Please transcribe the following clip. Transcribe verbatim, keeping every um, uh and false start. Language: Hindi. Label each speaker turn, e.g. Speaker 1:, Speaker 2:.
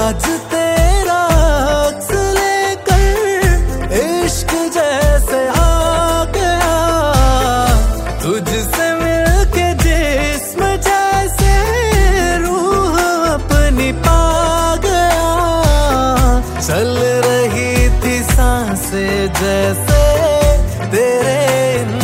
Speaker 1: आज तेरा अक्स लेकर इश्क जैसे आ गया, तुझसे मिलके जिस्म जैसे रूह अपनी पा गया। चल रही थी सांसें जैसे तेरे